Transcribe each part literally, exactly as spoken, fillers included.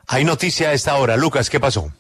Hay noticia a esta hora. Lucas, ¿qué pasó?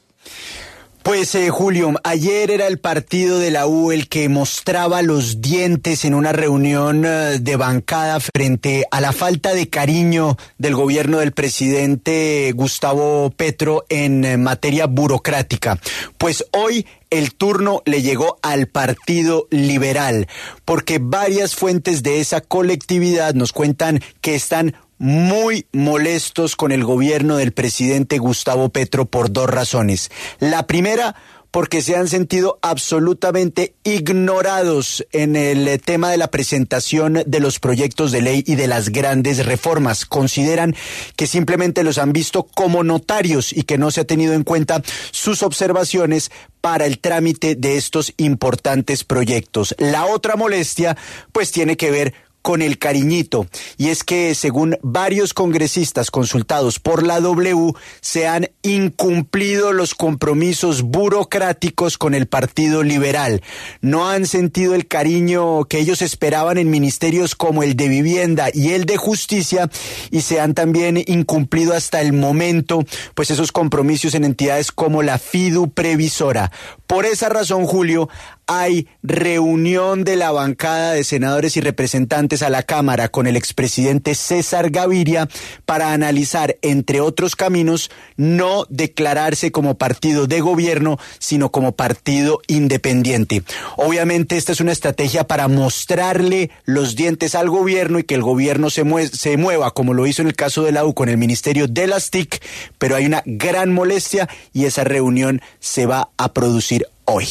Pues eh, Julio, ayer era el partido de la U el que mostraba los dientes en una reunión eh, de bancada frente a la falta de cariño del gobierno del presidente Gustavo Petro en eh, materia burocrática. Pues hoy el turno le llegó al Partido Liberal, porque varias fuentes de esa colectividad nos cuentan que están muy molestos con el gobierno del presidente Gustavo Petro por dos razones. La primera, porque se han sentido absolutamente ignorados en el tema de la presentación de los proyectos de ley y de las grandes reformas. Consideran que simplemente los han visto como notarios y que no se ha tenido en cuenta sus observaciones para el trámite de estos importantes proyectos. La otra molestia, pues tiene que ver con el cariñito, y es que según varios congresistas consultados por la W, se han incumplido los compromisos burocráticos con el Partido Liberal. No han sentido el cariño que ellos esperaban en ministerios como el de Vivienda y el de Justicia, y se han también incumplido hasta el momento pues esos compromisos en entidades como la Fidu Previsora. Por esa razón, Julio, hay reunión de la bancada de senadores y representantes a la Cámara con el expresidente César Gaviria para analizar, entre otros caminos, no declararse como partido de gobierno, sino como partido independiente. Obviamente esta es una estrategia para mostrarle los dientes al gobierno y que el gobierno se, mue- se mueva, como lo hizo en el caso de la U con el Ministerio de las T I C, pero hay una gran molestia y esa reunión se va a producir hoy.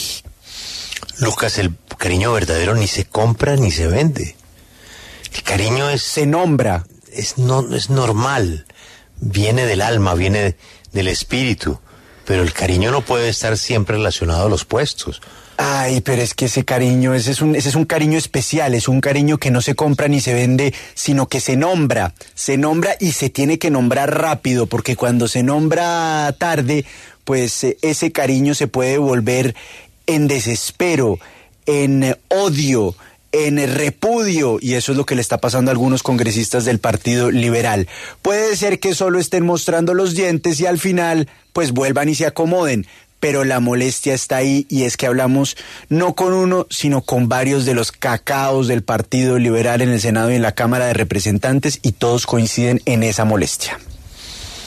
Lucas, el cariño verdadero ni se compra ni se vende. El cariño es... Se nombra. Es, no, es normal. Viene del alma, viene del espíritu. Pero el cariño no puede estar siempre relacionado a los puestos. Ay, pero es que ese cariño, ese es un, ese es un cariño especial, es un cariño que no se compra ni se vende, sino que se nombra. Se nombra y se tiene que nombrar rápido, porque cuando se nombra tarde, pues eh, ese cariño se puede volver en desespero, en odio, en repudio, y eso es lo que le está pasando a algunos congresistas del Partido Liberal. Puede ser que solo estén mostrando los dientes y al final pues vuelvan y se acomoden, pero la molestia está ahí, y es que hablamos no con uno, sino con varios de los cacaos del Partido Liberal en el Senado y en la Cámara de Representantes, y todos coinciden en esa molestia.